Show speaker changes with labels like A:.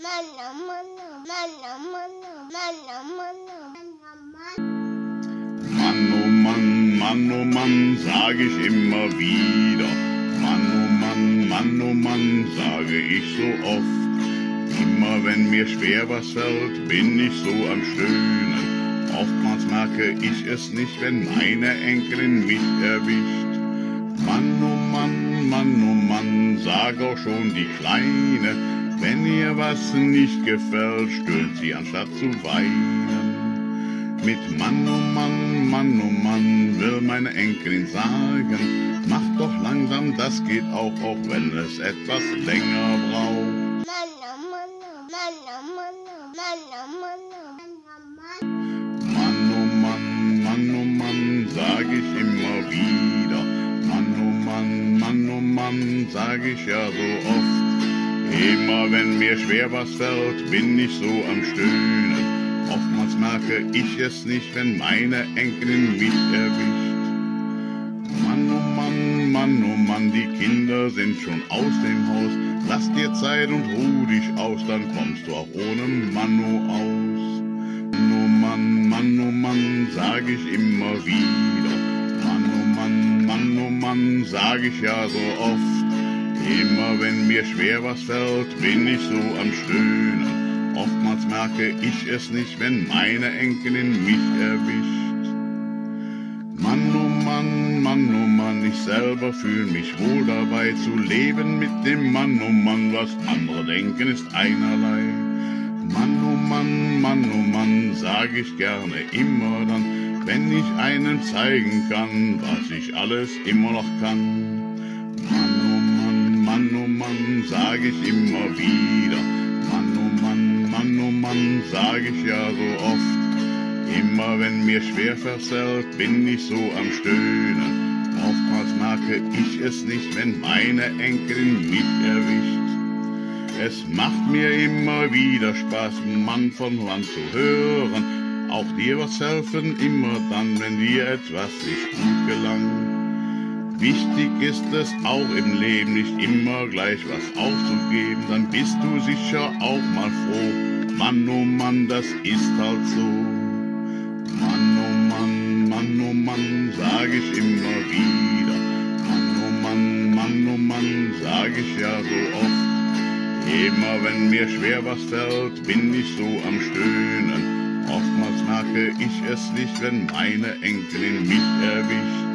A: Mann, oh Mann, Mann, oh Mann, sag ich immer wieder. Mann, oh Mann, sage ich so oft. Immer wenn mir schwer was fällt, bin ich so am Stöhnen. Oftmals merke ich es nicht, wenn meine Enkelin mich erwischt. Mann, oh Mann, sag auch schon die Kleine, wenn ihr was nicht gefällt, stöhnt sie anstatt zu weinen. Mit Mann, oh Mann, will meine Enkelin sagen, mach doch langsam, das geht auch wenn es etwas länger braucht. Mann, oh Mann, sag ich immer wieder. Mann, oh Mann, sag ich ja so oft. Immer wenn mir schwer was fällt, bin ich so am Stöhnen. Oftmals merke ich es nicht, wenn meine Enkelin mich erwischt. Mann, oh Mann, die Kinder sind schon aus dem Haus. Lass dir Zeit und ruh dich aus, dann kommst du auch ohne Manno aus. Mann, oh Mann, sag ich immer wieder. Mann, oh Mann, sag ich ja so oft. Immer wenn mir schwer was fällt, bin ich so am Stöhnen. Oftmals merke ich es nicht, wenn meine Enkelin mich erwischt. Mann, oh Mann, ich selber fühl mich wohl dabei zu leben mit dem Mann, oh Mann, was andere denken ist einerlei. Mann, oh Mann, sag ich gerne immer dann, wenn ich einen zeigen kann, was ich alles immer noch kann. Mann, oh Mann, sag ich immer wieder. Mann, oh Mann, sag ich ja so oft. Immer wenn mir schwer versellt, bin ich so am Stöhnen. Oftmals merke ich es nicht, wenn meine Enkelin mich erwischt. Es macht mir immer wieder Spaß, Mann von Mann zu hören. Auch dir was helfen, immer dann, wenn dir etwas nicht gut gelang. Wichtig ist es auch im Leben, nicht immer gleich was aufzugeben. Dann bist du sicher auch mal froh. Mann, oh Mann, das ist halt so. Mann, oh Mann, sag ich immer wieder. Mann, oh Mann, sag ich ja so oft. Immer wenn mir schwer was fällt, bin ich so am Stöhnen. Oftmals merke ich es nicht, wenn meine Enkelin mich erwischt.